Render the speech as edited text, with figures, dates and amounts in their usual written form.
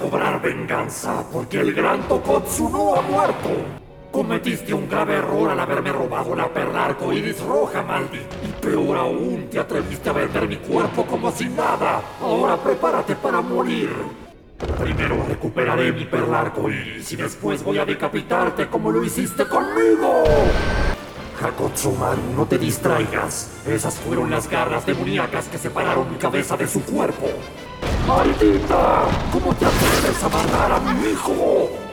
cobrar venganza, porque el gran Tokotsu no ha muerto. Cometiste un grave error al haberme robado la perla arcoíris roja, Maldi. Y peor aún, te atreviste a vender mi cuerpo como si nada. Ahora prepárate para morir. Primero recuperaré mi perla arcoíris y después voy a decapitarte como lo hiciste conmigo. Hakotsumaru, no te distraigas. Esas fueron las garras demoníacas que separaron mi cabeza de su cuerpo. ¡Maldita! ¿Cómo te atreves a matar a mi hijo?